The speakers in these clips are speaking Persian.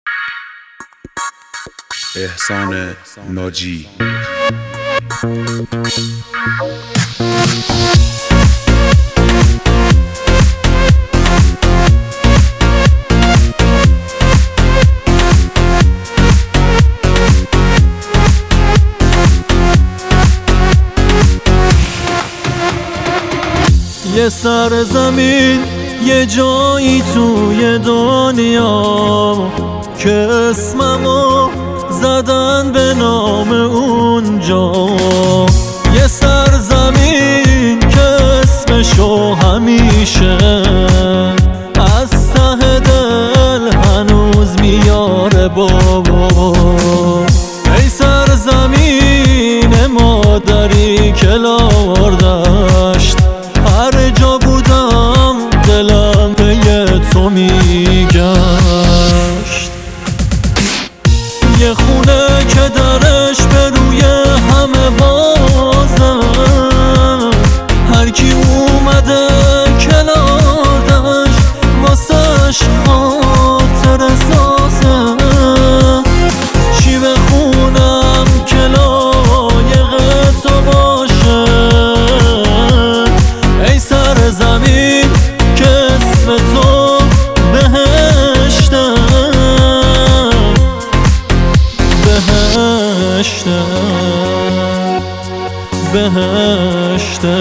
احسان ناجی. یه سرزمین، یه جایی توی دنیا که اسممو زدن به نام اونجا. یه سرزمین که اسمشو همیشه از ته دل هنوز میاره بابا. ای سرزمین مادری که لار داشت، هر جا بودم دلم به تو میگشت. یه خونه که درش به روی همه بازه، هر کی اومده کنارش واسش خاطر سازه. چی بخونم که لایق تو باشه؟ ای سرزمین که اسم تو بهشته، بهشته، بهشته.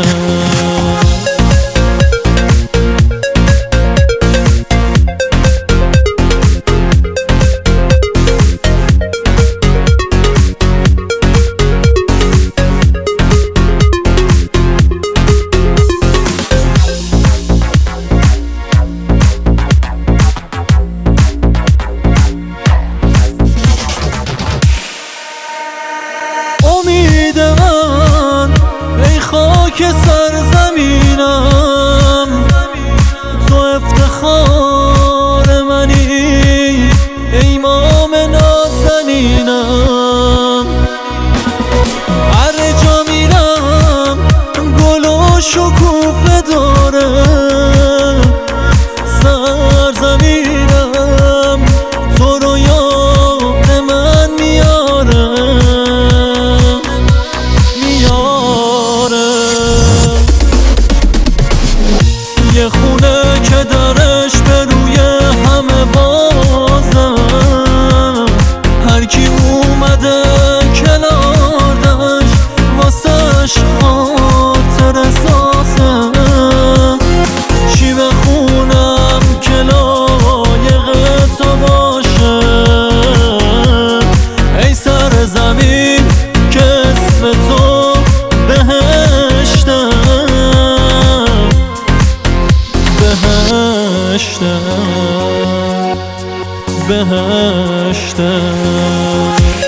امید من ای خاک سرزمینم، تو افتخار منی، ای مام نازنینم. هر جا میرم گل و شکوفه داره، سرزمینم تو رو یاد من میاره. یه خونه که درش به روی همه بازه، هر کی اومده کنارش واسش خاطر سازه. چی بخونم که لایق تو باشه؟ ای سرزمین که اسم تو بهشته، بهشته، بهشته.